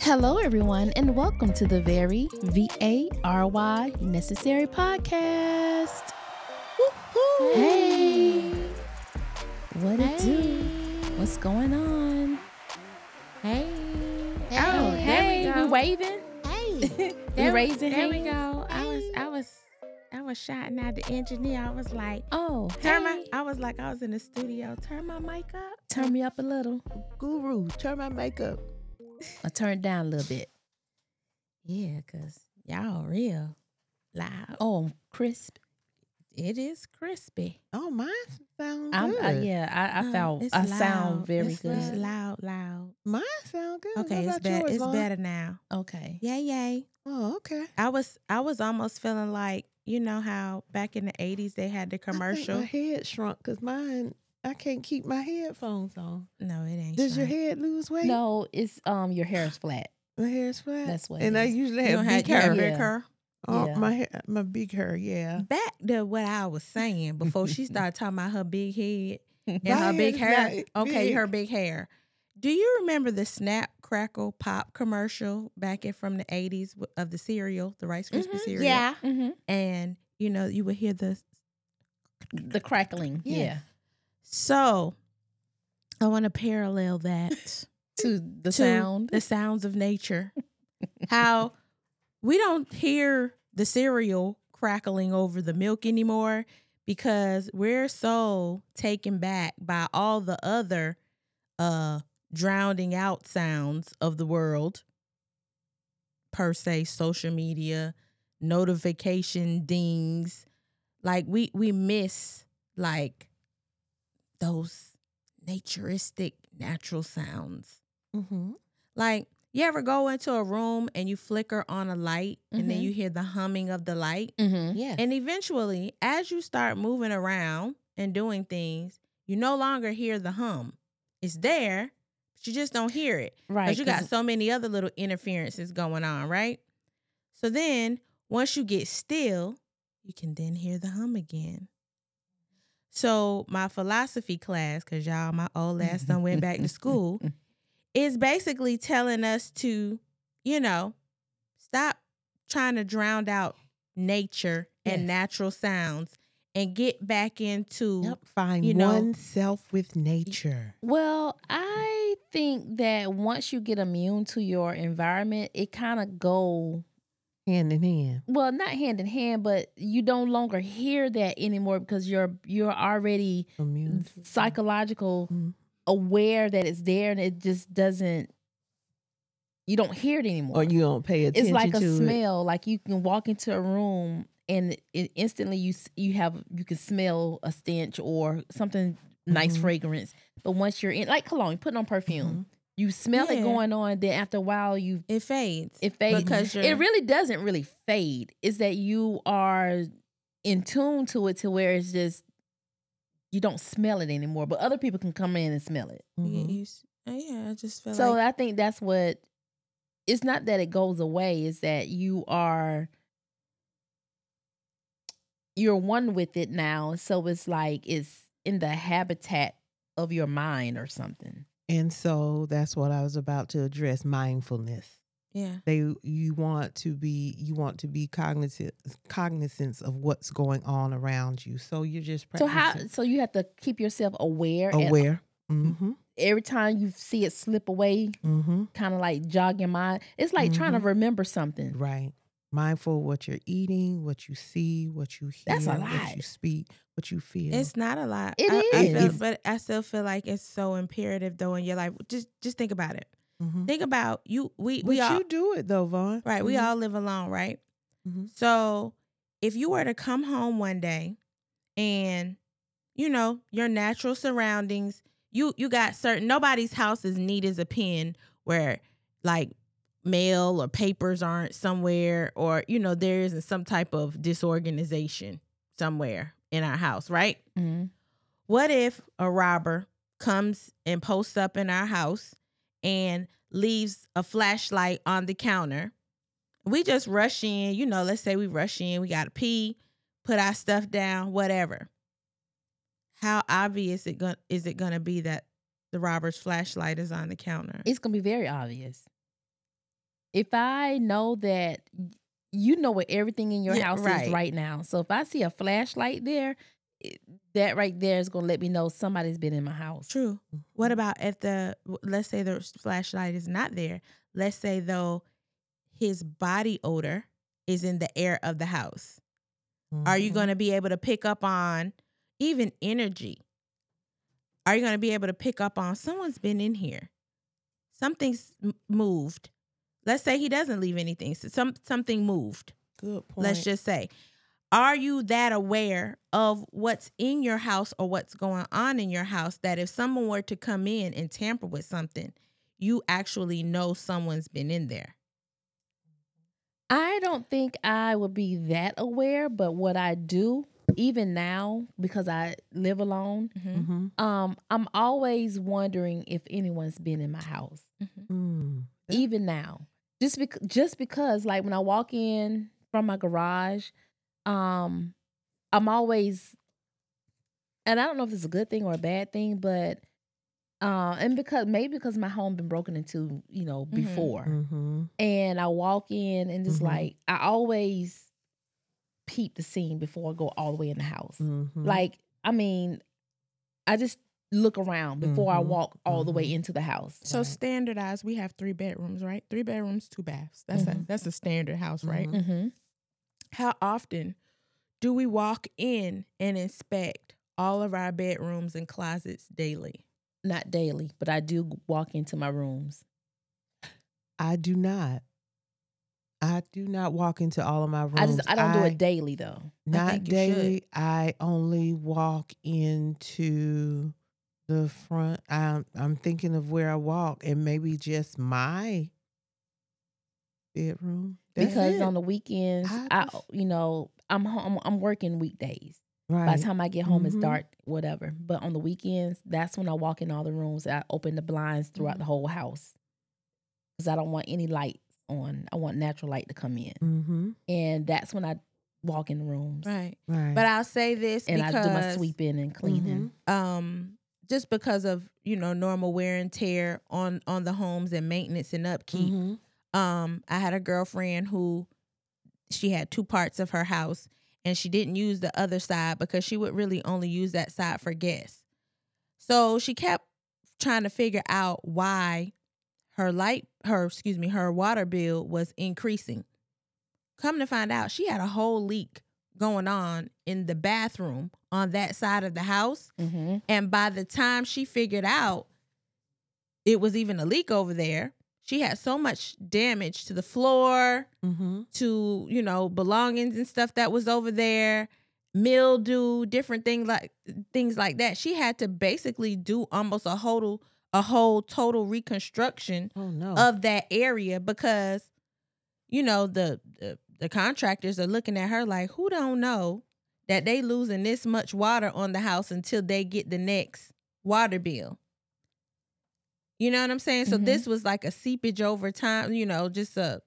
Hello, everyone, and welcome to the Very VARY Necessary Podcast. Woo-hoo. Hey, what it do? Hey. What's going on? Hey. Oh, hey, there we we go. waving. Hey. We raising There hands. we go. I was shouting at the engineer. I was like, Oh, I was in the studio. Turn my mic up. turn me up a little. Guru, turn my makeup. I turn it down a little bit. Yeah, cause y'all real loud. Oh, crisp. It is crispy. Oh, mine sound I good. found I sound very It's good. loud. Mine sound good. Okay, What it's about better. yours, It's Vaughn? better now. Okay. Yay. Oh, okay. I was almost feeling like, you know how back in the 80s they had the I commercial. think my head shrunk because mine, I can't keep my headphones on. No, it ain't. Does your shrunk. head lose weight? No, it's your hair is flat. My hair's flat. That's what And it I is. usually You have don't big have hair. big Yeah. hair. Oh, Yeah. my big hair, yeah. Back to what I was saying before she started talking about her big head and My her head big is hair. not Okay, big. her big hair. Do you remember the Snap Crackle Pop commercial back from the 80s of the cereal, the Rice Krispie cereal? Yeah. Mm-hmm. And you would hear The crackling. Yes. Yeah. So I want to parallel that To the to sound. the sounds of nature. How we don't hear the cereal crackling over the milk anymore because we're so taken back by all the other drowning out sounds of the world, per se, social media, notification dings. Like we miss like those naturistic natural sounds. Mm-hmm. Like, you ever go into a room and you flicker on a light and then Mhm. you hear the humming of the light? Mm-hmm. Yes. And eventually, as you start moving around and doing things, you no longer hear the hum. It's there, but you just don't hear it. Right. Because you got so many other little interferences going on, right? So then, once you get still, you can then hear the hum again. So my philosophy class, because y'all, my old ass done went back to school, is basically telling us to, stop trying to drown out nature and Yes. natural sounds and get back into Yep. Find you know- oneself with nature. Well, I think that once you get immune to your environment, it kind of go Hand in hand. well, not hand in hand, but you don't longer hear that anymore because you're already Immune to- psychological Mhm. aware that it's there, and it just doesn't. You don't hear it anymore. Or you don't pay attention It's like a to it. smell. Like you can walk into a room and it instantly you can smell a stench or something nice Mhm. fragrance. But once you're in, like cologne, you put on perfume, you smell it Yeah. going on. Then after a while, it fades. it fades. Because It really doesn't really fade. It's that you are in tune to it to where it's just you don't smell it anymore. But other people can come in and smell it. Mhm. I just feel So like I think that's what. It's not that it goes away. It's that you're one with it now. So it's like it's in the habitat of your mind or something. And so that's what I was about to address, mindfulness. yeah. You want to be cognizant of what's going on around you. So you're just practicing. So you have to keep yourself aware. and Aware. Mm-hmm. every time you see it slip away, Mm-hmm. kind of like jog your mind. It's like trying to Mhm. remember something. Right. Mindful of what you're eating, what you see, what you hear, That's a what lot. you speak, what you feel. It's not a lot. It I feel, is. but I still feel like it's so imperative though in your life. Just think about it. Mhm. Think about you. We But all you do it though, Vaughn. right. We Mhm. all live alone, right? Mhm. So if you were to come home one day and your natural surroundings, you got certain nobody's house is neat as a pin where like mail or papers aren't somewhere or there isn't some type of disorganization somewhere in our house, right? Mhm. What if a robber comes and posts up in our house and leaves a flashlight on the counter? We just rush in, let's say we rush in, we got to pee, put our stuff down, whatever. How obvious is it going to be that the robber's flashlight is on the counter? It's gonna be very obvious. if I know that you know where everything in your Yeah, house right. is right now. So if I see a flashlight there, that right there is gonna let me know somebody's been in my house. True. What about let's say the flashlight is not there. Let's say though his body odor is in the air of the house. Are you going to be able to pick up on even energy? Are you going to be able to pick up on someone's been in here? Something's moved. Let's say he doesn't leave anything. So something moved. Good point. Let's just say. Are you that aware of what's in your house or what's going on in your house that if someone were to come in and tamper with something, you actually know someone's been in there? I don't think I would be that aware, but what I do, even now, because I live alone, I'm always wondering if anyone's been in my house. Even now, just because, like when I walk in from my garage, I'm always, and I don't know if it's a good thing or a bad thing, but and because my home been broken into, before, and I walk in and it's like I always peep the scene before I go all the way in the house. Like, I mean, I just look around before I walk all the way into the house. So standardized, we have 3 bedrooms, right? 3 bedrooms, 2 baths. That's a standard house, right? How often do we walk in and inspect all of our bedrooms and closets daily? Not daily, but I do walk into my rooms. I do not. I do not walk into all of my rooms. I don't do it daily though. Not daily. I only walk into the front. I'm thinking of where I walk, and maybe just my bedroom. Because on the weekends, I'm working weekdays. Right. By the time I get home, it's dark, whatever. But on the weekends, that's when I walk in all the rooms. I open the blinds throughout the whole house because I don't want any lights on. I want natural light to come in, and that's when I walk in the rooms. Right. But I'll say this and because I do my sweeping and cleaning. Just because of normal wear and tear on the homes and maintenance and upkeep. I had a girlfriend who she had 2 parts of her house. And she didn't use the other side because she would really only use that side for guests. So she kept trying to figure out why her water bill was increasing. Come to find out, she had a whole leak going on in the bathroom on that side of the house. And by the time she figured out it was even a leak over there, she had so much damage to the floor, to, belongings and stuff that was over there, mildew, different things like that. She had to basically do almost a whole total reconstruction of that area because, the contractors are looking at her like, who don't know that they losing this much water on the house until they get the next water bill. You know what I'm saying? So this was like a seepage over time, just a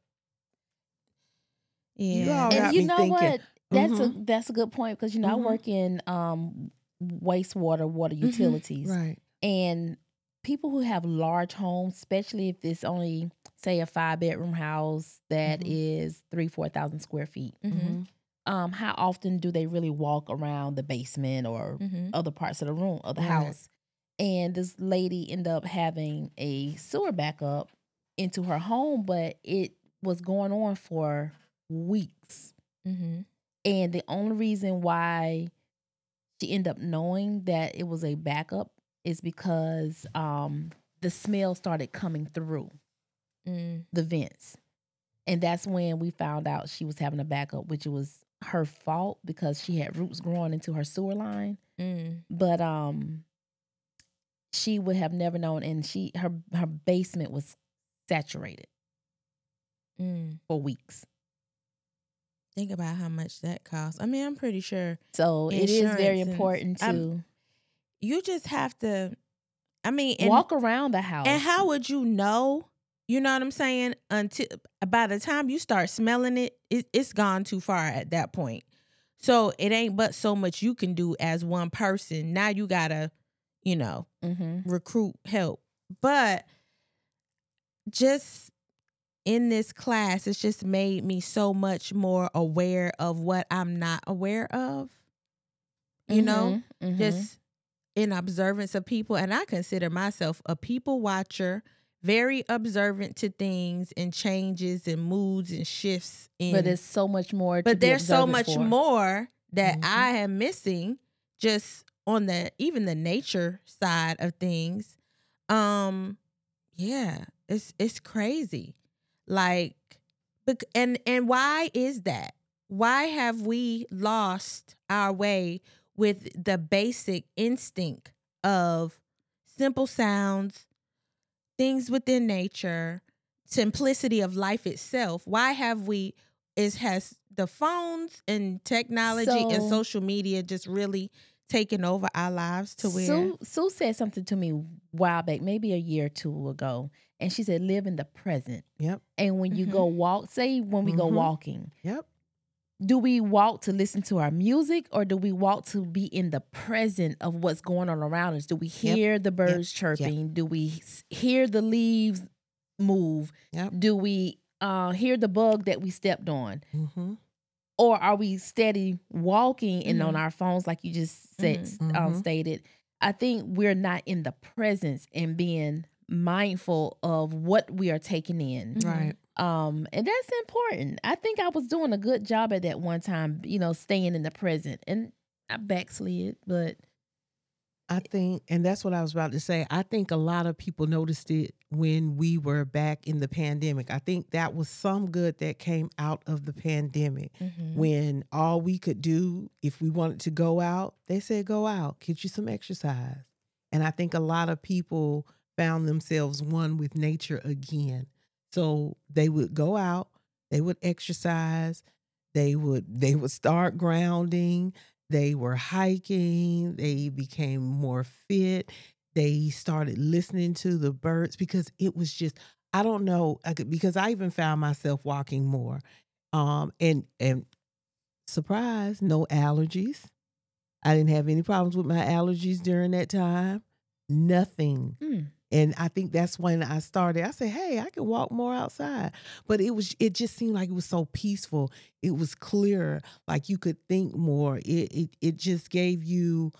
And you know what? That's a good point because I work in water utilities. Right. And people who have large homes, especially if it's only say a 5-bedroom house that is 3,000-4,000 square feet. How often do they really walk around the basement or other parts of the room of the house? And this lady ended up having a sewer backup into her home, but it was going on for weeks. And the only reason why she ended up knowing that it was a backup is because the smell started coming through the vents. And that's when we found out she was having a backup, which was her fault because she had roots growing into her sewer line. But she would have never known, and her basement was saturated for weeks. Think about how much that costs. I mean, I'm pretty sure. So it is very important to. You just have to. I mean, walk around the house. And how would you know? You know what I'm saying? Until by the time you start smelling it, it's gone too far at that point. So it ain't but so much you can do as one person. Now you gotta, recruit help. But just in this class, it's just made me so much more aware of what I'm not aware of. You know, just in observance of people. And I consider myself a people watcher, very observant to things and changes and moods and shifts. But there's so much more. But there's so much more that Mhm. I am missing just on even the nature side of things. Yeah, it's crazy. Like, and why is that? Why have we lost our way with the basic instinct of simple sounds, things within nature, simplicity of life itself? Why have has the phones and technology and social media just really taken over our lives to where? Sue said something to me a while back, maybe a year or two ago, and she said, live in the present. Yep. And when you go walk, say when we go walking, Yep. do we walk to listen to our music, or do we walk to be in the present of what's going on around us? Do we hear the birds chirping? Do we hear the leaves move? Yep. Do we hear the bug that we stepped on? Mm-hmm. Or are we steady walking and on our phones, like you just said, stated? I think we're not in the presence and being mindful of what we are taking in. Right. And that's important. I think I was doing a good job at that one time, staying in the present. And I backslid, but I think, and that's what I was about to say, I think a lot of people noticed it when we were back in the pandemic. I think that was some good that came out of the pandemic, when all we could do, if we wanted to go out, they said, go out, get you some exercise. And I think a lot of people found themselves one with nature again. So they would go out, they would exercise, they would start grounding. They were hiking. They became more fit. They started listening to the birds, because it was just, I don't know, because I even found myself walking more. And surprise, no allergies. I didn't have any problems with my allergies during that time. Nothing. And I think that's when I started. I said, hey, I can walk more outside. But it just seemed like it was so peaceful. It was clearer, like you could think more. It just gave you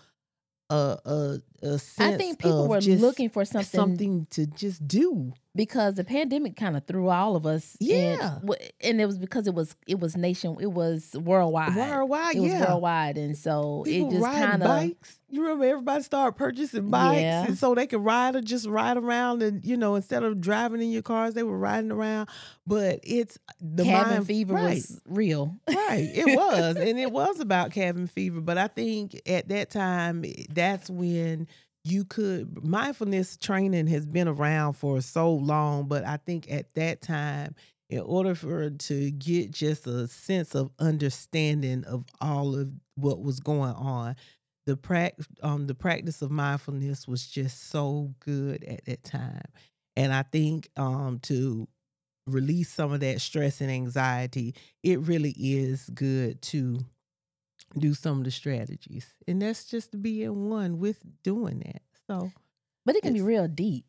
a sense. I think people were looking for something to just do, because the pandemic kind of threw all of us. Yeah. And it was because it was worldwide. Worldwide, It was worldwide. And so people it just kind of bikes. You remember everybody started purchasing bikes, and so they could ride around, and instead of driving in your cars, they were riding around. But it's the cabin fever was real. Right. It was. And it was about cabin fever. But I think at that time, that's when mindfulness training has been around for so long. But I think at that time, in order for it to get just a sense of understanding of all of what was going on, the practice of mindfulness was just so good at that time. And I think to release some of that stress and anxiety, it really is good to do some of the strategies. And that's just to be in one with doing that. So, but it can be real deep.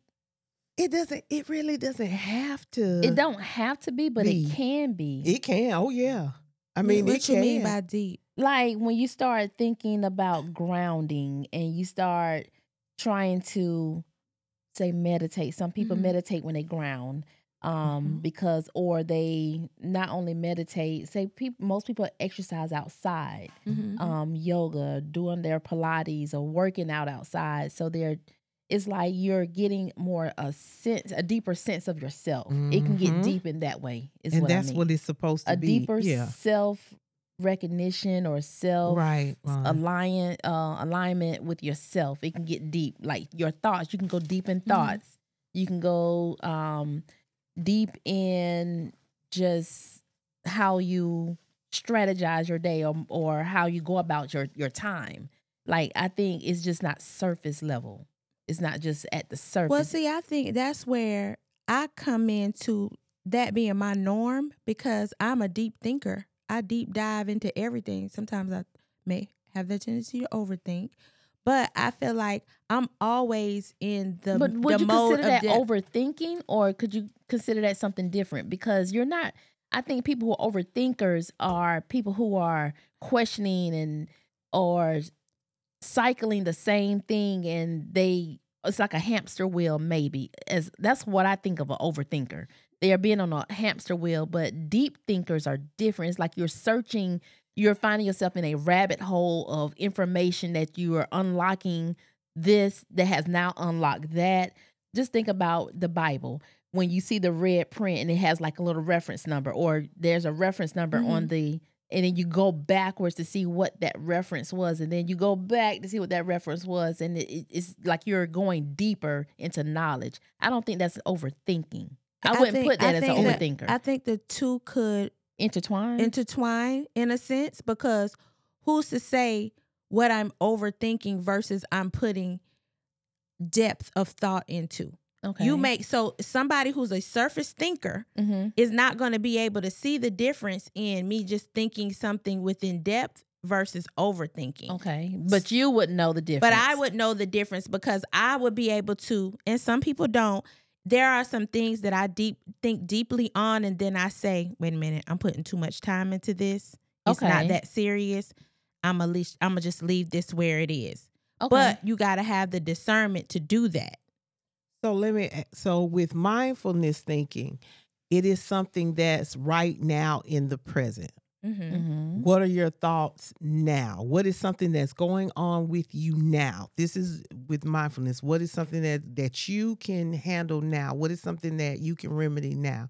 It really doesn't have to. It don't have to be, but it can be. It can. Oh yeah. I mean, what you mean by deep? Like when you start thinking about grounding and you start trying to say meditate. Some people meditate when they ground. Because, or they not only meditate, most people exercise outside, yoga, doing their Pilates or working out outside. So it's like you're getting a deeper sense of yourself. It can get deep in that way. And that's what it's supposed to be. A deeper self recognition or self alignment with yourself. It can get deep, like your thoughts. You can go deep in thoughts. You can go deep in just how you strategize your day, or how you go about your time. Like, I think it's just not surface level. It's not just at the surface. Well, see, I think that's where I come into that being my norm, because I'm a deep thinker. I deep dive into everything. Sometimes I may have the tendency to overthink, But I feel like I'm always in the But would you mode consider that of overthinking, or could you consider that something different? Because you're not. I think people who are overthinkers are people who are questioning and or cycling the same thing, and it's like a hamster wheel. Maybe as that's what I think of an overthinker. They are being on a hamster wheel, but deep thinkers are different. It's like you're searching. You're finding yourself in a rabbit hole of information that you are unlocking this that has now unlocked that. Just think about the Bible. When you see the red print and it has like a little reference number, or there's a reference number on the, and then you go backwards to see what that reference was, and then you go back to see what that reference was, and it's like you're going deeper into knowledge. I don't think that's overthinking. I wouldn't put that as an overthinker. I think the two could intertwine in a sense, because who's to say what I'm overthinking versus I'm putting depth of thought into. Okay. So somebody who's a surface thinker is not going to be able to see the difference in me just thinking something within depth versus overthinking. Okay. But you wouldn't know the difference. But I would know the difference because I would be able to, and some people don't. There are some things that I think deeply on, and then I say, wait a minute, I'm putting too much time into this. It's not that serious. I'm gonna just leave this where it is. Okay. But you got to have the discernment to do that. So with mindfulness thinking, it is something that's right now in the present. What are your thoughts now? What is something that's going on with you now? This is with mindfulness. What is something that you can handle now? What is something that you can remedy now?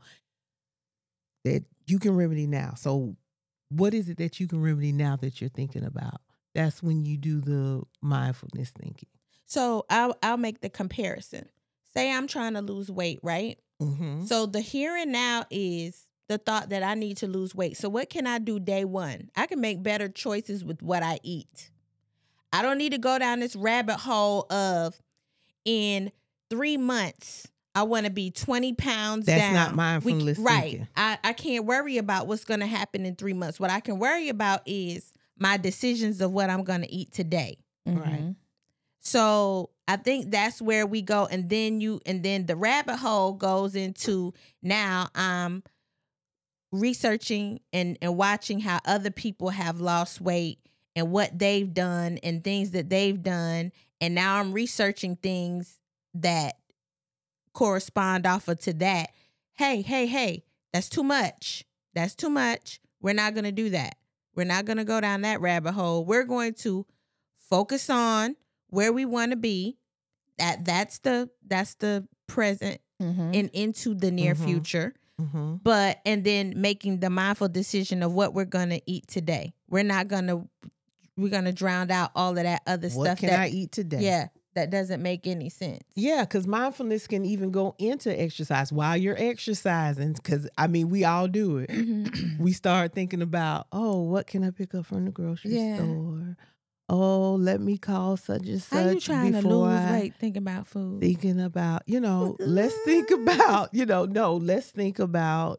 So what is it that you can remedy now that you're thinking about? That's when you do the mindfulness thinking. So I'll make the comparison. Say I'm trying to lose weight, right? So the here and now is the thought that I need to lose weight. So what can I do day one? I can make better choices with what I eat. I don't need to go down this rabbit hole of in 3 months, I want to be 20 pounds down. That's not mindfulness thinking. Right. I can't worry about what's going to happen in 3 months. What I can worry about is my decisions of what I'm going to eat today. Right. So I think that's where we go. And then the rabbit hole goes into now I'm researching and watching how other people have lost weight and what they've done and things that they've done. And now I'm researching things that correspond off of to that. Hey, that's too much. That's too much. We're not going to do that. We're not going to go down that rabbit hole. We're going to focus on where we want to be. That's the present and into the near future. But and then making the mindful decision of what we're gonna eat today. We're gonna drown out all of that other stuff. What can I eat today? Yeah, that doesn't make any sense. Yeah, because mindfulness can even go into exercise while you're exercising. Because we all do it. We start thinking about, what can I pick up from the grocery store? Oh, let me call such and such. How you trying to lose weight thinking about food? Thinking about, let's think about, let's think about,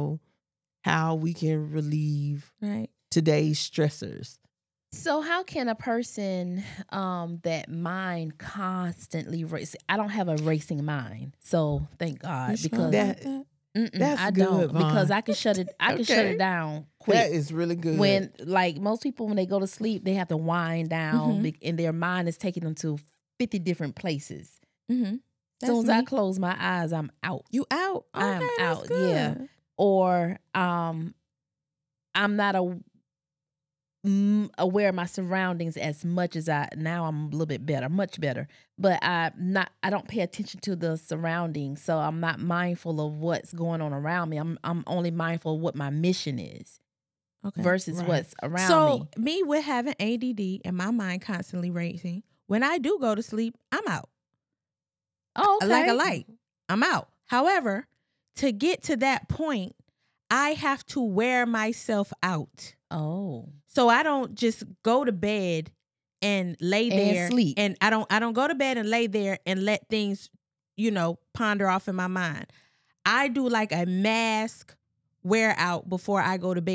how we can relieve today's stressors. So how can a person that mind constantly race? I don't have a racing mind, so thank God because that's I good, don't Vaughn. Because I can shut it. I can shut it down quick. That is really good. When like most people when they go to sleep, they have to wind down, and their mind is taking them to 50 different places. As soon as I close my eyes, I'm out. You out? Okay, I'm out. good. Yeah. Or I'm not aware of my surroundings as much as now I'm a little bit better, much better, but I don't pay attention to the surroundings, so I'm not mindful of what's going on around me. I'm only mindful of what my mission is versus what's around me. So me with having ADD and my mind constantly racing, when I do go to sleep, I'm out. Oh, okay. Like a light. I'm out. However, to get to that point, I have to wear myself out. Oh. So I don't just go to bed and lay there and sleep. And I don't go to bed and lay there and let things, ponder off in my mind. I do like a mask wear out before I go to bed.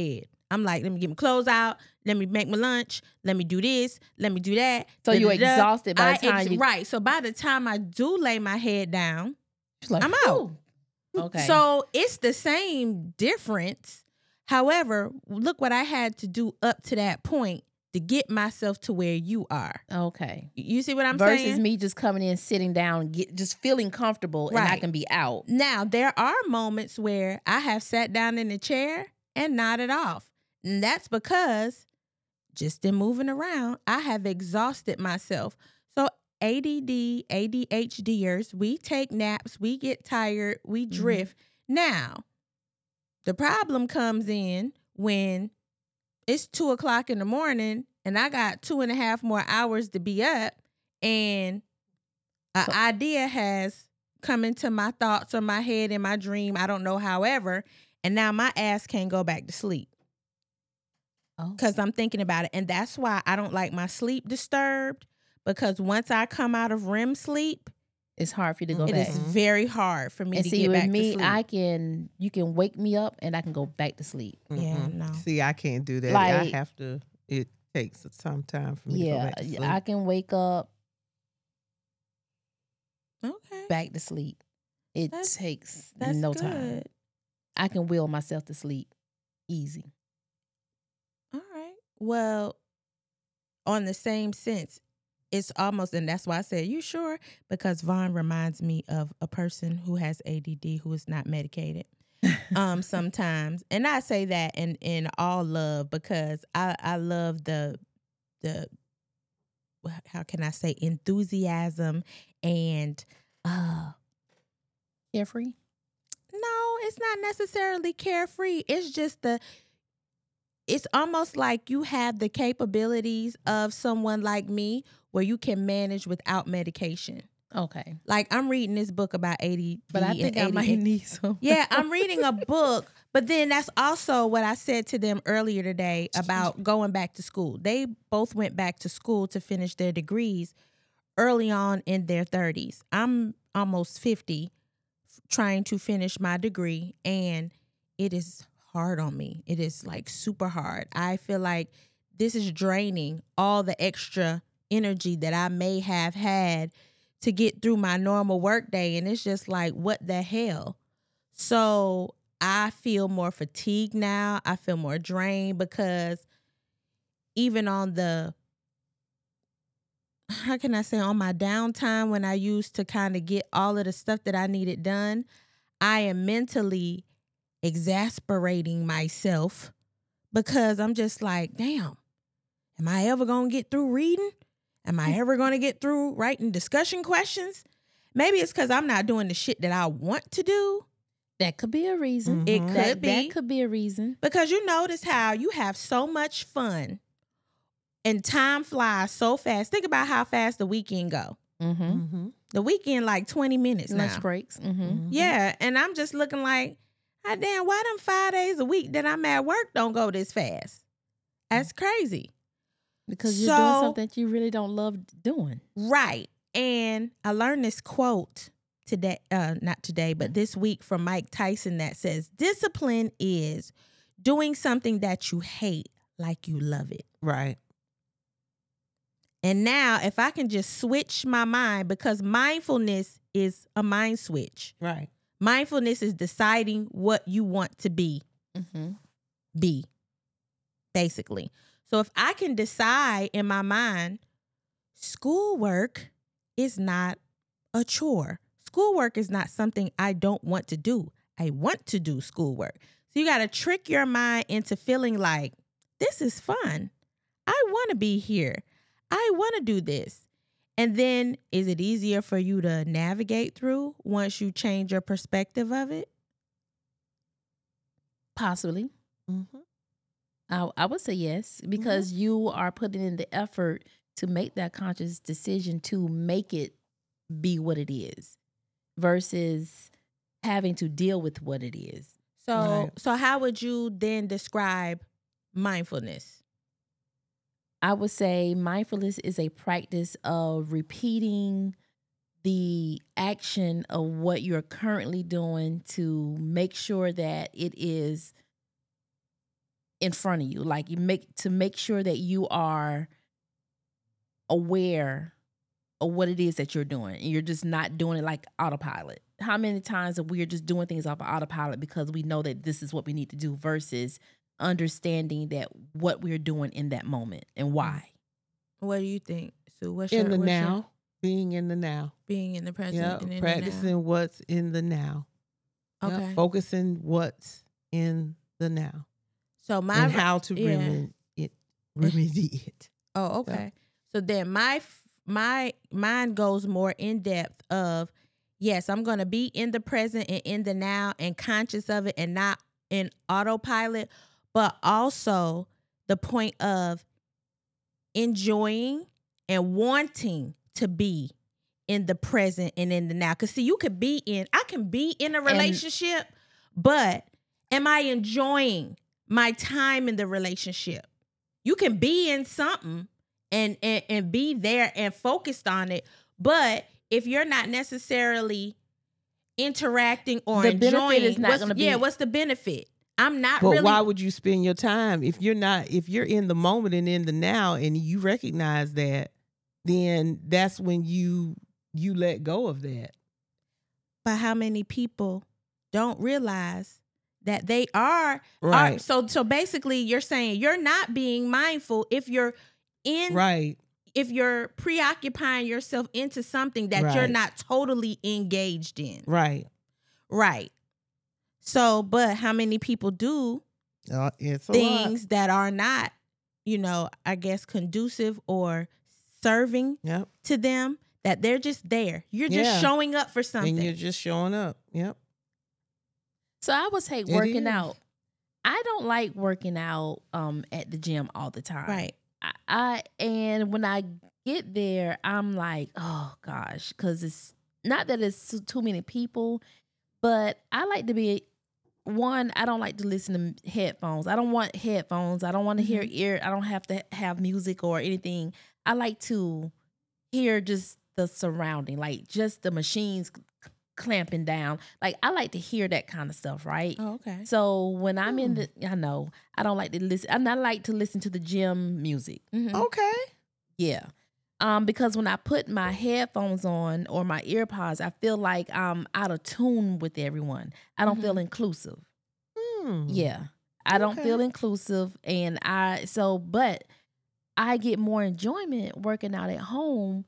I'm like, let me get my clothes out. Let me make my lunch. Let me do this. Let me do that. So you're exhausted by the time Right. So by the time I do lay my head down, like, I'm out. Okay. So it's the same difference. However, look what I had to do up to that point to get myself to where you are. Okay. You see what I'm saying? saying? Versus me just coming in, sitting down, just feeling comfortable, and I can be out. Now, there are moments where I have sat down in the chair and nodded off. And that's because just in moving around, I have exhausted myself. So ADD, ADHDers, we take naps, we get tired, we drift. Now, the problem comes in when it's 2:00 in the morning and I got 2.5 more hours to be up, and an idea has come into my thoughts or my head in my dream. I don't know, however, and now my ass can't go back to sleep. Because I'm thinking about it. And that's why I don't like my sleep disturbed, because once I come out of REM sleep, it's hard for you to go back. It is very hard for me to get back to sleep. You can wake me up and I can go back to sleep. Yeah, no. See, I can't do that. I have to, it takes some time for me to go back to sleep. I can wake up back to sleep. It takes no time. I can will myself to sleep easy. All right. Well, on the same sense, it's almost, and that's why I said, you sure? Because Vaughn reminds me of a person who has ADD who is not medicated sometimes. And I say that in all love, because I love the how can I say, enthusiasm and carefree? No, it's not necessarily carefree. It's just it's almost like you have the capabilities of someone like me where you can manage without medication. Okay. Like, I'm reading this book about ADD. But I think I might need some. Yeah, I'm reading a book, but then that's also what I said to them earlier today about going back to school. They both went back to school to finish their degrees early on in their 30s. I'm almost 50 trying to finish my degree, and it is hard on me. It is like super hard. I feel like this is draining all the extra energy that I may have had to get through my normal work day. And it's just like, what the hell? So I feel more fatigued now. I feel more drained, because even on the, how can I say, on my downtime when I used to kind of get all of the stuff that I needed done, I am mentally exasperating myself, because I'm just like, damn, am I ever going to get through reading? Am I ever going to get through writing discussion questions? Maybe it's because I'm not doing the shit that I want to do. That could be a reason. It could be. That could be a reason. Because you notice how you have so much fun and time flies so fast. Think about how fast the weekend go. The weekend like 20 minutes now. Lunch breaks. Yeah, and I'm just looking like, God damn, why them 5 days a week that I'm at work don't go this fast? That's crazy. Because you're doing something that you really don't love doing. Right. And I learned this quote today, not today, but this week from Mike Tyson that says, discipline is doing something that you hate like you love it. Right. And now if I can just switch my mind, because mindfulness is a mind switch. Right. Mindfulness is deciding what you want to be. Be, basically. So if I can decide in my mind, schoolwork is not a chore. Schoolwork is not something I don't want to do. I want to do schoolwork. So you got to trick your mind into feeling like, this is fun. I want to be here. I want to do this. And then is it easier for you to navigate through once you change your perspective of it? Possibly. I would say yes, because you are putting in the effort to make that conscious decision to make it be what it is versus having to deal with what it is. So how would you then describe mindfulness? I would say mindfulness is a practice of repeating the action of what you're currently doing to make sure that it is in front of you. Like, make sure that you are aware of what it is that you're doing, and you're just not doing it like autopilot. How many times are we just doing things off of autopilot because we know that this is what we need to do versus understanding that what we're doing in that moment and why? What do you think, Sue? What's In the what's now, being in the now. being in the present. Yep, And in practicing the what's in the now. now? Yep, Okay. focusing what's in the now. So my And how to remedy it. Oh, okay. So then mine goes more in depth of, yes, I'm going to be in the present and in the now and conscious of it and not in autopilot, but also the point of enjoying and wanting to be in the present and in the now. Because see, I can be in a relationship, but am I enjoying my time in the relationship? You can be in something and be there and focused on it, but if you're not necessarily interacting or The enjoying, benefit is not gonna be- what's the benefit? I'm not But really. why would you spend your time if you're in the moment and in the now and you recognize that, then that's when you let go of that. But how many people don't realize that they are Right. So basically you're saying you're not being mindful if you're in Right. if you're preoccupying yourself into something that you're Right. not totally engaged in. Right. Right. So, but how many people do It's a things that are not, I guess conducive or serving lot. Yep. to them, that they're just there. You're just Yeah. showing up for something. And you're just showing up. Yep. So I would say It working is. out. I don't like working out at the gym all the time. Right. And when I get there, I'm like, oh gosh, because it's not that it's too many people, but I like to be one. I don't like to listen to headphones. I don't want headphones. I don't want to hear ear. I don't have to have music or anything. I like to hear just the surrounding, like just the machines clamping down. Like I like to hear that kind of stuff, right? Oh, okay. So when I'm in I know I don't like to listen. I like to listen to the gym music. Mhm. Okay. Yeah. Because when I put my headphones on or my earpods, I feel like I'm out of tune with everyone. I don't feel inclusive. Yeah. I don't Okay. feel inclusive. But I get more enjoyment working out at home,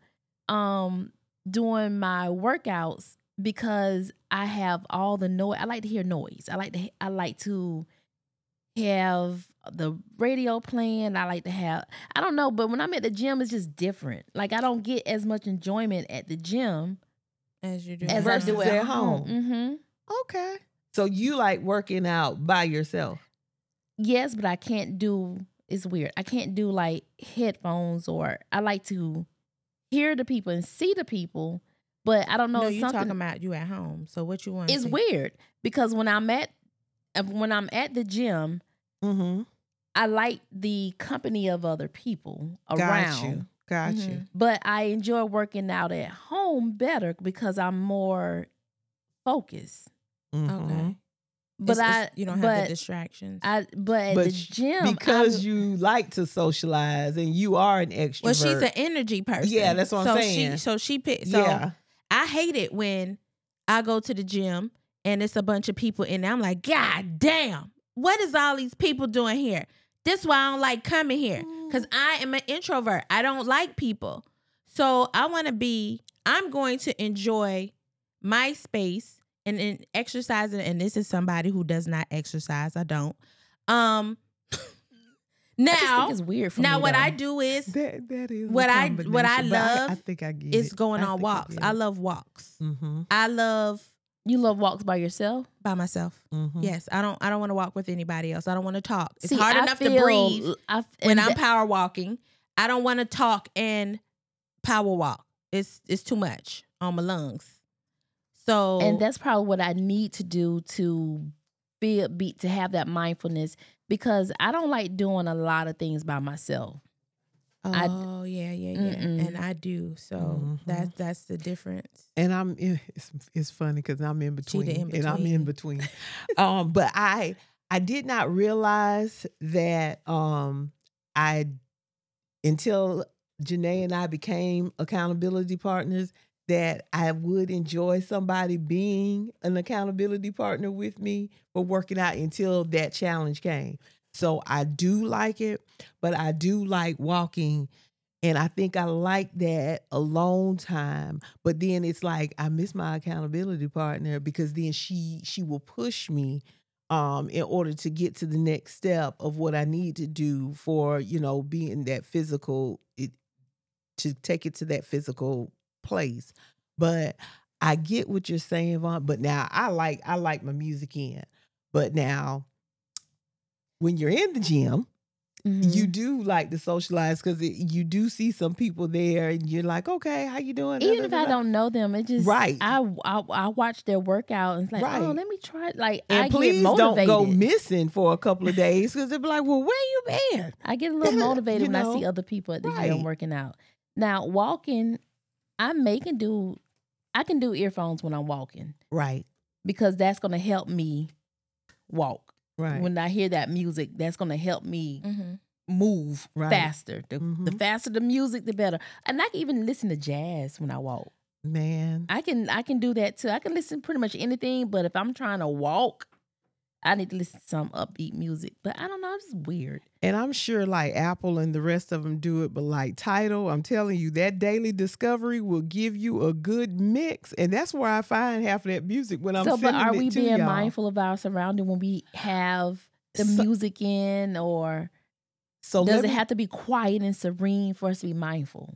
doing my workouts because I have all the noise. I like to hear noise. I like to have the radio playing. I like to have, I don't know, but when I'm at the gym, it's just different. Like I don't get as much enjoyment at the gym As you do. as I do Versus at at home. home. Okay. So you like working out by yourself? Yes, but I can't do, it's weird. I can't do like headphones, or I like to hear the people and see the people, but I don't know. No, you something talking about you at home. So what you want? it's weird because when I'm at the gym, Mm-hmm. I like the company of other people Got around. you. Got you. But I enjoy working out at home better because I'm more focused. Mhm. Okay. But you don't have the distractions. but at But the gym, because you like to socialize and you are an extrovert. Well, she's an energy person. Yeah, that's what I'm saying. She picked. So Yeah. I hate it when I go to the gym and it's a bunch of people in there. I'm like, God damn, what is all these people doing here? This is why I don't like coming here, because I am an introvert. I don't like people. So I'm going to enjoy my space and exercising. And this is somebody who does not exercise. I don't. I just Now, think it's weird for me. what though. I do is That is what I combination, love but I think I get is it. going on walks. I love walks. Mm-hmm. I love You love walks by yourself? by myself. Mm-hmm. Yes, I don't want to walk with anybody else. I don't want to talk. It's See, hard I enough to feel- breathe when and I'm that- power walking. I don't want to talk and power walk. It's too much on my lungs. So and that's probably what I need to do to to have that mindfulness, because I don't like doing a lot of things by myself. oh yeah. Mm-mm. And I do. So Mhm. that's the difference. And it's funny because I'm in between, in and I'm in between. But I I did not realize that I until Janae and I became accountability partners that I would enjoy somebody being an accountability partner with me for working out until that challenge came. So I do like it, but I do like walking. And I think I like that alone time. But then it's like I miss my accountability partner because then she will push me in order to get to the next step of what I need to do for, being that to take it to that physical place. But I get what you're saying, Vaughn. But now I like my music in. But now when you're in the gym, you do like to socialize because you do see some people there and you're like, okay, how you doing? Even if I don't know them, it just right. I watch their workout and it's like, right. oh, let me try. Like, and I please get motivated. Don't go missing for a couple of days because they'll be like, well, where you been? I get a little motivated when I see other people at the gym working out. Now, walking, I can do earphones when I'm walking. Right. Because that's going to help me walk. Right. When I hear that music, that's going to help me move faster. The faster the music, the better. And I can even listen to jazz when I walk. Man. I can do that too. I can listen to pretty much anything, but if I'm trying to walk, I need to listen to some upbeat music. But I don't know, it's just weird. And I'm sure like Apple and the rest of them do it, but like Tidal, I'm telling you, that daily discovery will give you a good mix. And that's where I find half of that music when I'm sending it to y'all. But are we being mindful of our surrounding when we have the music in, or does it have to be quiet and serene for us to be mindful?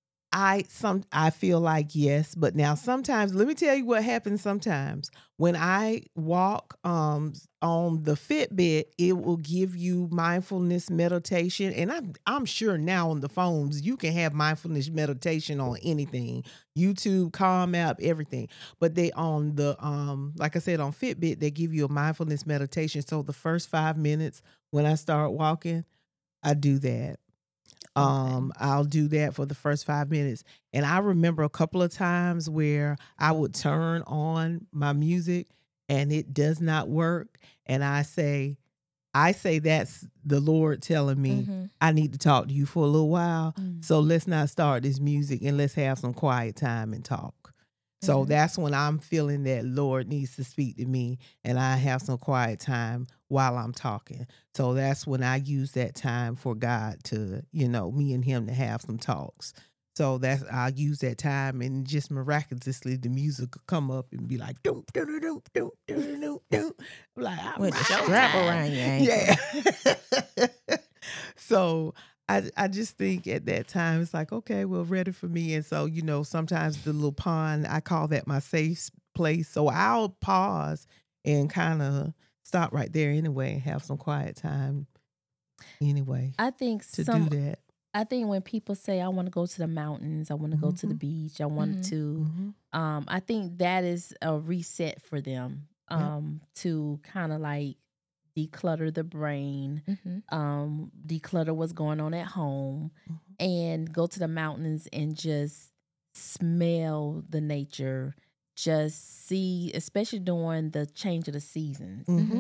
I feel like yes, but now sometimes let me tell you what happens sometimes. When I walk on the Fitbit, it will give you mindfulness meditation, and I'm sure now on the phones you can have mindfulness meditation on anything. YouTube, Calm app, everything. But they on the like I said on Fitbit, they give you a mindfulness meditation. So the first 5 minutes when I start walking, I do that. I'll do that for the first 5 minutes. And I remember a couple of times where I would turn on my music and it does not work. And I say that's the Lord telling me I need to talk to you for a little while. So let's not start this music and let's have some quiet time and talk. So that's when I'm feeling that Lord needs to speak to me and I have some quiet time while I'm talking. So that's when I use that time for God to, me and him to have some talks. So I'll use that time and just miraculously the music will come up and be like, doom, doom, doom, doom, doom, doom, doom. Like, with the strap around your ankle. Yeah. So I just think at that time, it's like, okay, well, ready for me. And so, sometimes the little pond, I call that my safe place. So I'll pause and kind of stop right there anyway and have some quiet time anyway. I think do that. I think when people say, I want to go to the mountains, I want to go to the beach, I want to, I think that is a reset for them to kind of like declutter the brain, declutter what's going on at home, and go to the mountains and just smell the nature, just see, especially during the change of the seasons,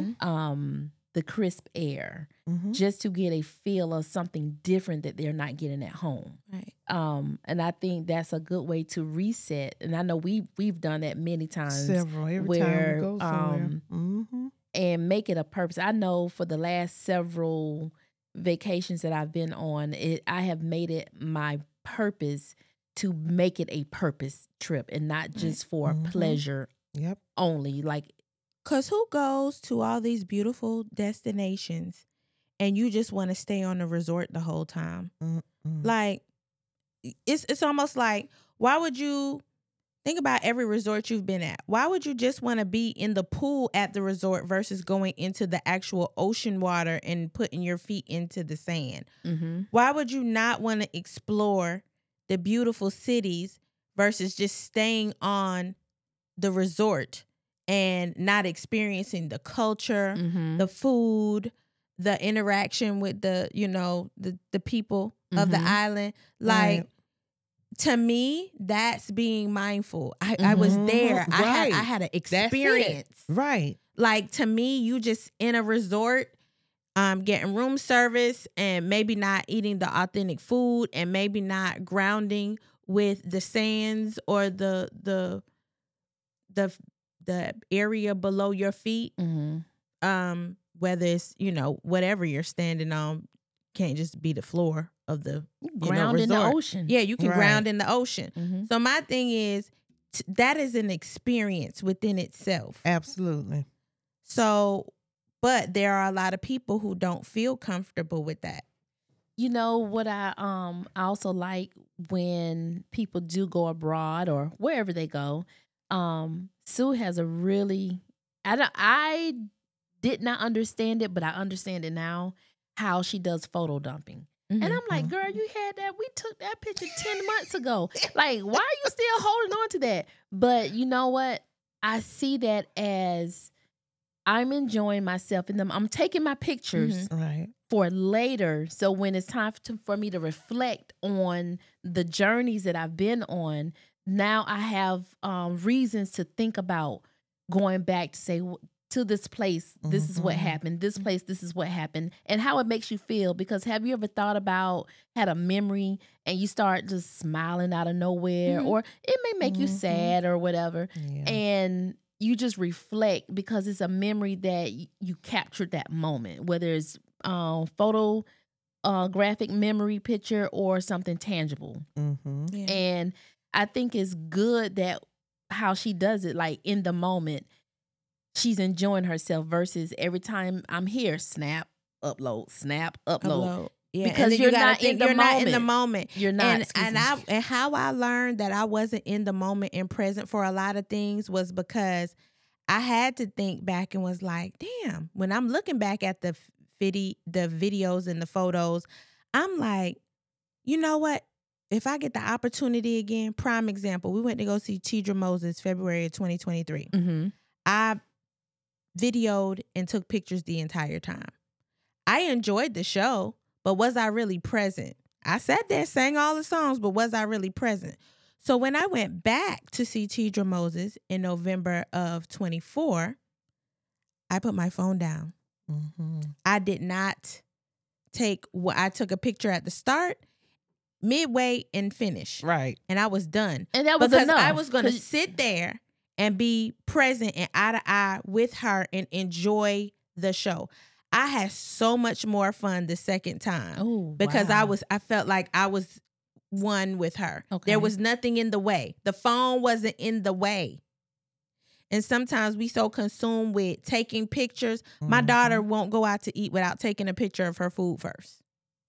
the crisp air, just to get a feel of something different that they're not getting at home. Right. And I think that's a good way to reset. And I know we've done that many times. Every time we go somewhere. And make it a purpose. I know for the last several vacations that I've been on, I have made it my purpose to make it a purpose trip and not just for pleasure only. Like, because who goes to all these beautiful destinations and you just want to stay on the resort the whole time? Like, it's almost like, why would you think about every resort you've been at? Why would you just want to be in the pool at the resort versus going into the actual ocean water and putting your feet into the sand? Why would you not want to explore the beautiful cities versus just staying on the resort and not experiencing the culture, the food, the interaction with the people of the island? Like, to me, that's being mindful. I was there. I had an experience. Right. Like, to me, you just in a resort, getting room service and maybe not eating the authentic food and maybe not grounding with the sands or the area below your feet. Whether it's, whatever you're standing on, can't just be the floor of the ground in the resort. ocean. Yeah, you can Right. ground in the ocean. So my thing is, that is an experience within itself. Absolutely. So, but there are a lot of people who don't feel comfortable with that. You know what I also like when people do go abroad or wherever they go. Sue has a really I did not understand it, but I understand it now, how she does photo dumping. And I'm like, girl, you had that. We took that picture 10 months ago. Like, why are you still holding on to that? But you know what? I see that as I'm enjoying myself in them. I'm taking my pictures Right. for later. So when it's time for me to reflect on the journeys that I've been on, now I have reasons to think about going back to say, to this place, this is what happened. This place, this is what happened, and how it makes you feel. Because have you ever thought about, had a memory and you start just smiling out of nowhere, or it may make you sad or whatever, and you just reflect because it's a memory that you captured that moment, whether it's graphic memory picture or something tangible. And I think it's good that how she does it, like in the moment. She's enjoying herself versus every time I'm here, snap, upload, snap, upload. Yeah, because and you're you gotta not think in the you're moment. not in the moment. You're not. And how I learned that I wasn't in the moment and present for a lot of things was because I had to think back and was like, damn, when I'm looking back at the videos and the photos, I'm like, you know what? If I get the opportunity again, prime example, we went to go see Tidra Moses February of 2023. I videoed and took pictures the entire time. I enjoyed the show, but was I really present? I sat there, sang all the songs, but was I really present? So when I went back to see Tidra Moses in November of 24, I put my phone down. I did not I took a picture at the start, midway, and finish. Right. And I was done. And that was because enough. I was going to sit there and be present and eye to eye with her and enjoy the show. I had so much more fun the second time because I felt like I was one with her. There was nothing in the way. The phone wasn't in the way. And sometimes we so consumed with taking pictures. My daughter won't go out to eat without taking a picture of her food first.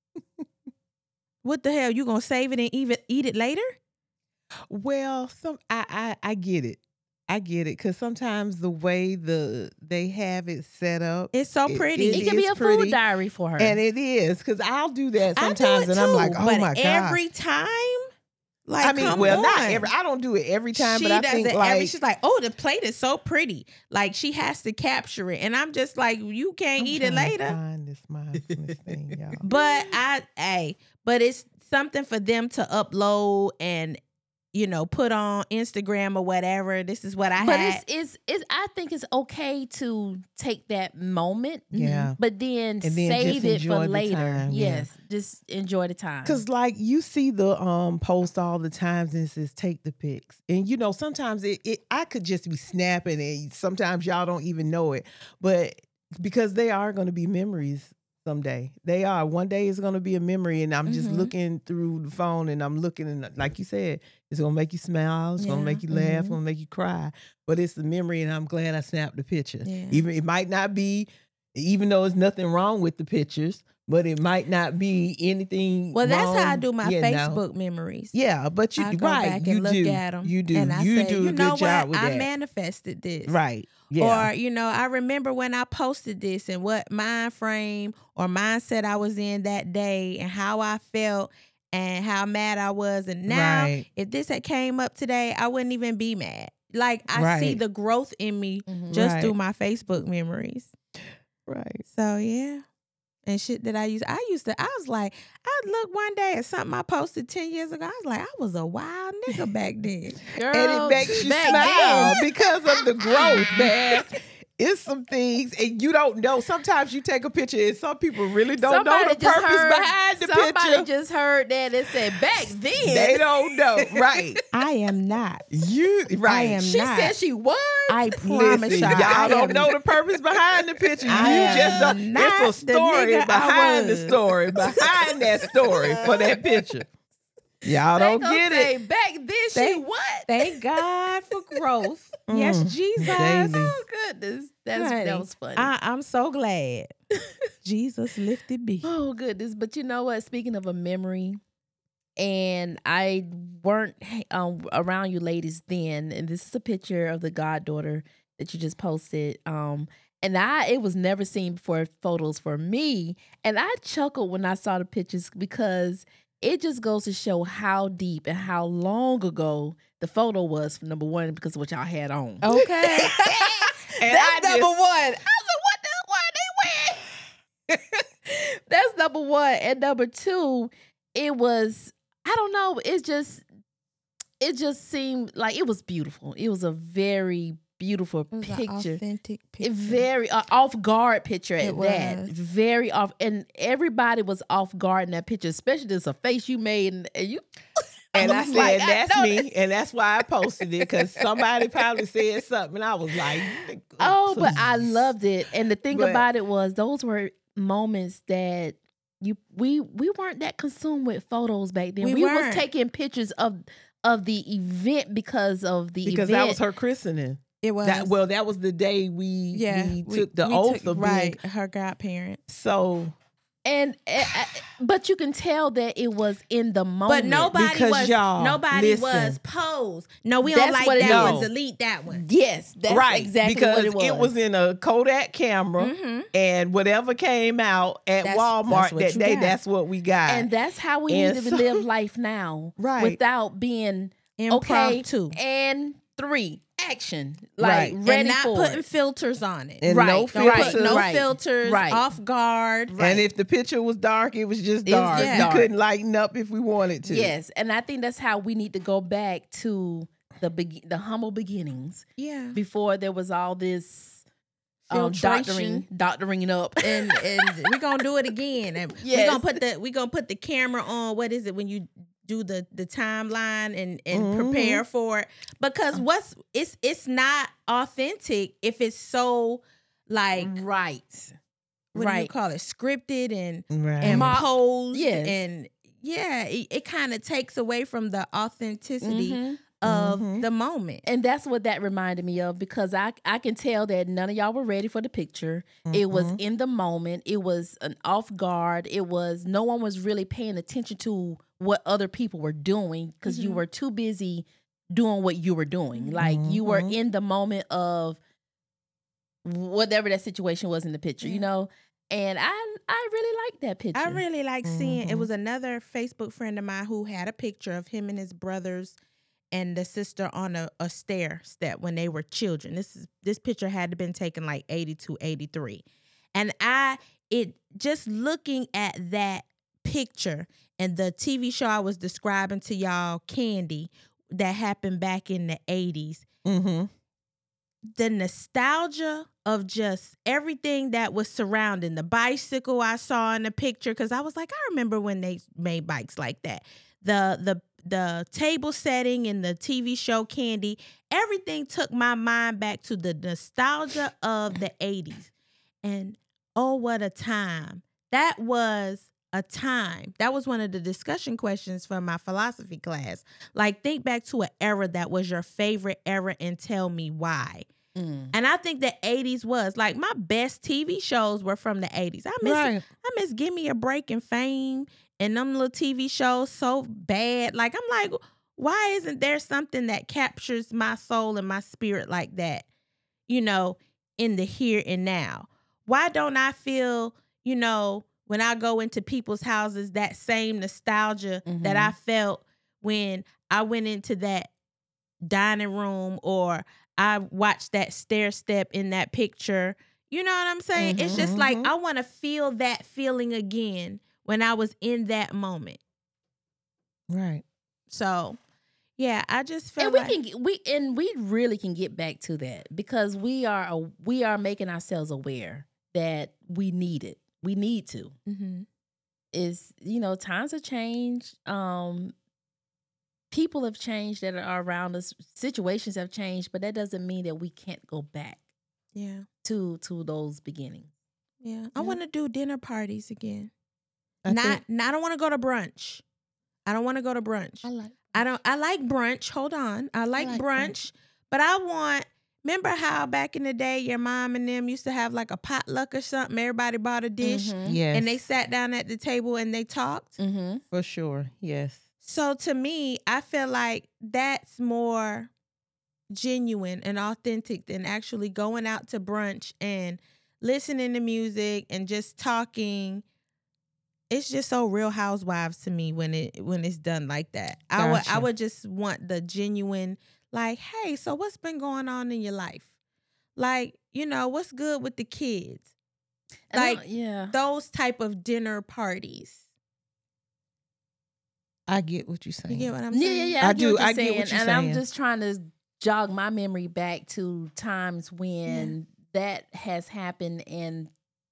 What the hell? You gonna save it and eat it later? Well, I get it. I get it, because sometimes the way they have it set up, it's so pretty. It can be a food diary for her, and it is, because I'll do that sometimes, I do it and too, I'm like, oh but my god, every time. Like, I mean, come well, on. not every. I don't do it every time, but I think like she's like, oh, the plate is so pretty. Like, she has to capture it, and I'm just like, you can't eat it later. Find this mindfulness thing, y'all. But but it's something for them to upload and put on Instagram or whatever. This is what I had. But it's I think it's okay to take that moment, but then save it for later. Time, yes, just enjoy the time. Because like you see the post all the times and it says take the pics, and sometimes I could just be snapping, and sometimes y'all don't even know it, but because they are going to be memories. Someday they are. One day it's going to be a memory, and I'm just looking through the phone, and I'm looking, and like you said, it's going to make you smile, it's going to make you laugh, it's going to make you cry, but it's the memory, and I'm glad I snapped the picture. Even it might not be, even though there's nothing wrong with the pictures, but it might not be anything. Well, that's wrong, how I do my Facebook memories. Yeah, but you go back and look at them. You do. And I you say, do a good job with that. I manifested this. Right. Yeah. Or, I remember when I posted this and what mind frame or mindset I was in that day and how I felt and how mad I was. And now, if this had came up today, I wouldn't even be mad. Like, I see the growth in me just through my Facebook memories. Right. So, yeah. And shit that I was like, I looked one day at something I posted 10 years ago. I was like, I was a wild nigga back then. Girl, and it makes you smile because of the growth, man. it's some things, and you don't know. Sometimes you take a picture, and some people really don't know Somebody the just purpose heard- behind the Somebody picture. just heard that and said, back then. They don't know, right? I am not. You right? I am She not. said she was. I promise Listen, y'all. y'all I don't am- know the purpose behind the picture. I You am just don't. not It's a the story nigga I behind the was. story, behind that story for that picture. Y'all They don't gonna get say, it. back then she Thank- what? Thank God for growth. Yes, Jesus. Daily. Oh goodness, that Honey, was funny. I'm so glad. Jesus lifted me. Oh goodness, but you know what? Speaking of a memory, and I weren't around you ladies then, and this is a picture of the goddaughter that you just posted. And it was never seen before photos for me, and I chuckled when I saw the pictures because it just goes to show how deep and how long ago the photo was. For number one, because of what y'all had on. Okay. And That's I number just- one. I was like, what the why are they wearing? That's number one. And number two, it was, I don't know, it just seemed like it was beautiful. It was a very beautiful It was an picture. authentic A picture. very off guard picture at It that. was. Very off, and everybody was off guard in that picture, especially this a face you made, and you. And I was said, like, that's know me. And that's why I posted it, because somebody probably said something. And I was like, Oh, but I please. loved it. And the thing But- about it was those were moments that we weren't that consumed with photos back then. We We was weren't. taking pictures of the event because of the Because event. that was her christening. It was. That was the day we took the we oath took- of right, being. her godparents. So and but you can tell that it was in the moment. But nobody Because was y'all, nobody listen. was posed. No, we don't That's like what it that is. one. Delete that one. Yes, that's right, exactly because what it was. in a Kodak camera, Mhm. and whatever came out at That's Walmart what that you day, got. that's what we got. And that's how we And need to so- live life now. Right. Without being Impromptu. and 3 action. Right. Like ready And not for putting it. filters on it. And Right. no Don't Don't filters. put no Right. filters, Right. off guard. And if the picture was dark, it was just It was dark. just We dark. couldn't lighten up if we wanted to. Yes, and I think that's how we need to go back to the humble beginnings Yeah. before there was all this Filtration. doctoring up. And we're gonna do it again. And Yes. we're gonna put the camera on. What is it when you do the timeline and Mhm. prepare for it? Because it's not authentic if it's so like right. what do you Right. call it? Scripted and Right. posed. yes. And yeah, it kind of takes away from the authenticity Mhm. of Mhm. the moment. And that's what that reminded me of, because I can tell that none of y'all were ready for the picture. It was Mhm. in the moment. It was an off guard. It was no one was really paying attention to what other people were doing because you Mhm. were too busy doing what you were doing. Like you were Mhm. in the moment of whatever that situation was in the picture, you Yeah. know? And I really liked that picture. I really like seeing it Mhm. was another Facebook friend of mine who had a picture of him and his brothers and the sister on a stair step when they were children. This picture had to been taken like 82, 83. And just looking at that picture and the TV show I was describing to y'all, Candy, that happened back in the 80s. Mm-hmm. The nostalgia of just everything that was surrounding the bicycle I saw in the picture, because I was like, I remember when they made bikes like that. The table setting in the TV show Candy, everything took my mind back to the nostalgia of the 80s. And oh, what a time. That was a time. That was one of the discussion questions for my philosophy class. Like, think back to an era that was your favorite era and tell me why. Mm. And I think the 80s was like my best TV shows were from the 80s. I miss Give Me a Break and Fame and them little TV shows so bad. Like, I'm like, why isn't there something that captures my soul and my spirit like that, you know, in the here and now? Why don't I feel, you know, when I go into people's houses, that same nostalgia that I felt when I went into that dining room or I watched that stair step in that picture? You know what I'm saying? It's just like, I want to feel that feeling again when I was in that moment. Right. So, Yeah, I just feel And like we really can get back to that because we are making ourselves aware that we need it. We need to. Mhm. Is times have changed. People have changed that are around us. Situations have changed, but that doesn't mean that we can't go back yeah. to those beginnings. Yeah. I Yeah. want to do dinner parties again. I think I don't want to go to brunch. I don't want to go to brunch. I like brunch. Hold on. I like like brunch, but I want remember how back in the day your mom and them used to have like a potluck or something? Everybody bought a dish yes, and they sat down at the table and they talked. Mm-hmm. for sure. Yes. So to me, I feel like that's more genuine and authentic than actually going out to brunch and listening to music and just talking. It's just so Real Housewives to me when it's done like that. I Gotcha. would just want the genuine, like, hey, so what's been going on in your life? Like, what's good with the kids? Like yeah. those type of dinner parties. I get what you're You saying. get what I'm Yeah, saying? yeah, yeah. I get do. what you're I get what saying. you're And I'm saying. just trying to jog my memory back to times when that has happened. And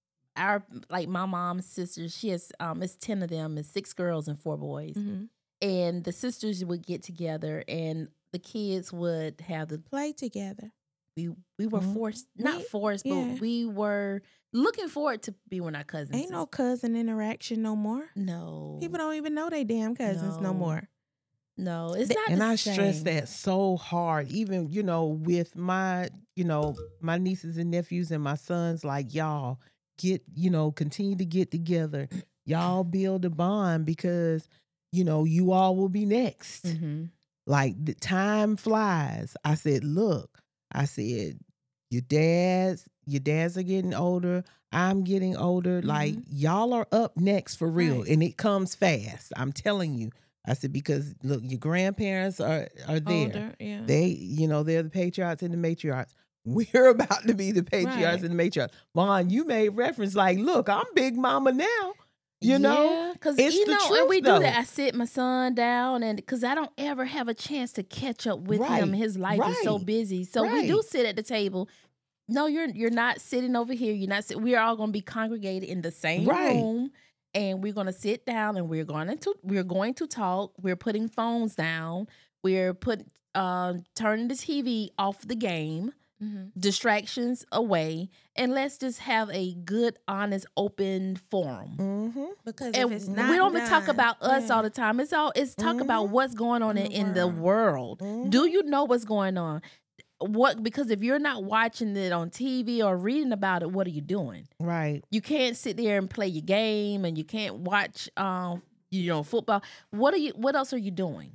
my mom's sisters, she has it's 10 of them, it's 6 girls and 4 boys. Mhm. And the sisters would get together, and the kids would have the Play together. we were Mhm. forced, not forced, yeah. but we were looking forward to be with our cousins. Ain't no cousin interaction no more. No. People don't even know they damn cousins no No. more. No, it's not And the I stress same. that so hard, even with my my nieces and nephews and my sons. Like, y'all continue to get together. Y'all build a bond because you all will be next. Mm-hmm. Like, the time flies. I said, look, your dads are getting older. I'm getting older. Like, y'all are up next for real. Right. And it comes fast. I'm telling you. I said, because look, your grandparents are there. Older, yeah. They, they're the patriarchs and the matriarchs. We're about to be the patriarchs Right. and the matriarchs. Vaughn, you made reference like, look, I'm Big Mama now. Because it's the truth, and we though. do that. I sit my son down, and because I don't ever have a chance to catch up with him. Right, His life is so right, busy, so we do right. sit at the table. No, you're not sitting over here. You're not. We are all going to be congregated in the same Right. room, and we're going to sit down, and we're going to talk. We're putting phones down. We're turning the TV off the game. Distractions away, and let's just have a good, honest, open forum. Mm-hmm. Because And if it's not we don't even talk done, about us all the time. It's talk about what's going on in the world. Do you know what's going on? Because if you're not watching it on TV or reading about it, what are you doing? Right. You can't sit there and play your game, and you can't watch football. What else are you doing?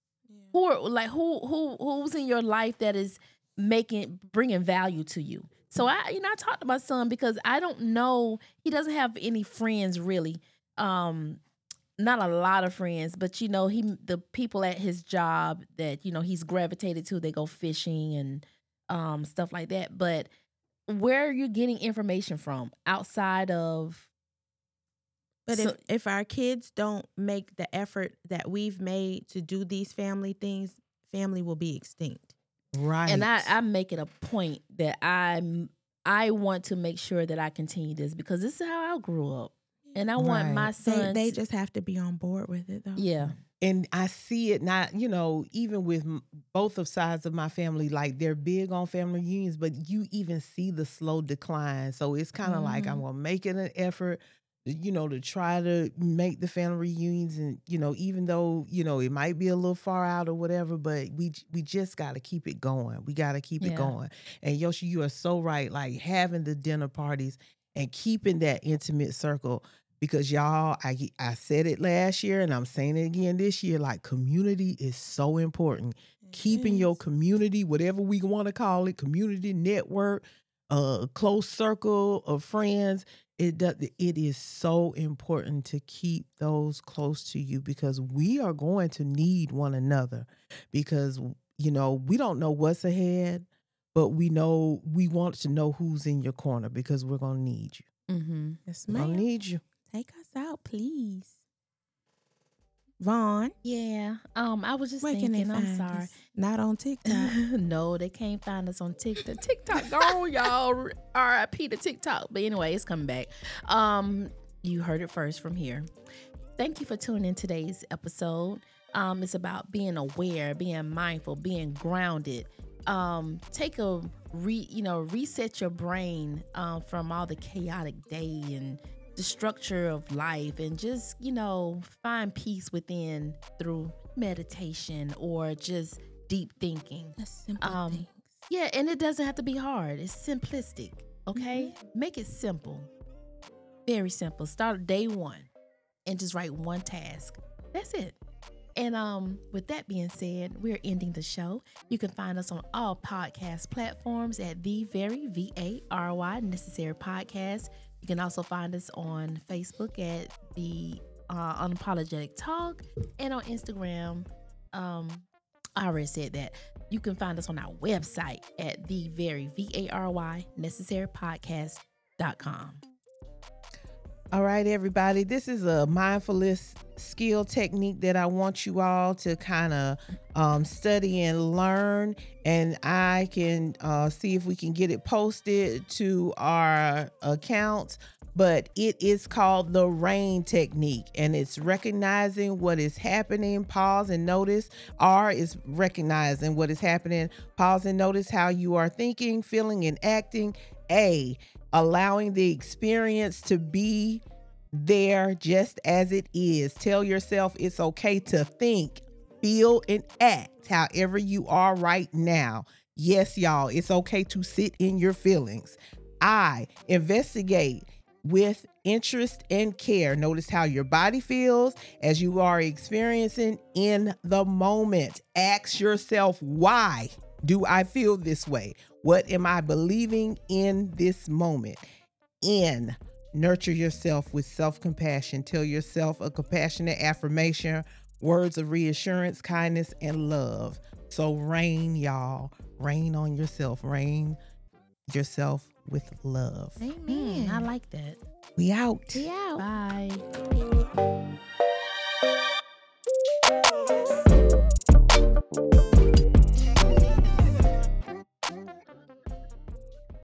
Who's in your life that is bringing value to you? So I talked to my son because I don't know, he doesn't have any friends really. Not a lot of friends, but the people at his job that he's gravitated to, they go fishing and stuff like that. But where are you getting information from outside of? But if our kids don't make the effort that we've made to do these family things, family will be extinct. Right. And I make it a point that I want to make sure that I continue this because this is how I grew up. And I want my son. They just have to be on board with it, though. Yeah. And I see it not, even with both of sides of my family, like they're big on family reunions, but you even see the slow decline. So it's kind of like I'm going to make it an effort, to try to make the family reunions. And, even though, it might be a little far out or whatever, but we just got to keep it going. We got to keep it going. And Yoshi, you are so right. Like having the dinner parties and keeping that intimate circle. Because y'all, I said it last year and I'm saying it again this year, like community is so important. Keeping your community, whatever we want to call it, community, network, close circle of friends, it is so important to keep those close to you because we are going to need one another because, we don't know what's ahead, but we want to know who's in your corner because we're going to need you. Mm-hmm. Yes, We're going ma'am. to need you. Take us out, please. Vaughn, Yeah. I was just where can they thinking, I'm find sorry. us? Not on TikTok. No, they can't find us on TikTok. TikTok gone, y'all. RIP to TikTok. But anyway, it's coming back. You heard it first from here. Thank you for tuning in today's episode. It's about being aware, being mindful, being grounded. Take a reset your brain from all the chaotic day and the structure of life, and just find peace within through meditation or just deep thinking. The simple things. Yeah, and it doesn't have to be hard. It's simplistic. Okay, make it simple, very simple. Start day one and just write one task. That's it. And with that being said, we're ending the show. You can find us on all podcast platforms at the very VARY Necessary Podcast. You can also find us on Facebook at the Unapologetic Talk, and on Instagram. I already said that. You can find us on our website at the very VARY Necessary Podcast.com. All right, everybody. This is a mindfulness skill technique that I want you all to kind of study and learn. And I can see if we can get it posted to our accounts. But it is called the RAIN technique, and it's recognizing what is happening. Pause and notice. R is recognizing what is happening. Pause and notice how you are thinking, feeling, and acting. A, allowing the experience to be there just as it is. Tell yourself it's okay to think, feel, and act however you are right now. Yes, y'all, it's okay to sit in your feelings. I, investigate with interest and care. Notice how your body feels as you are experiencing in the moment. Ask yourself, why do I feel this way? What am I believing in this moment? N, nurture yourself with self-compassion. Tell yourself a compassionate affirmation, words of reassurance, kindness, and love. So rain, y'all. Rain on yourself. Rain yourself with love. Amen. I like that. We out. We out. Bye.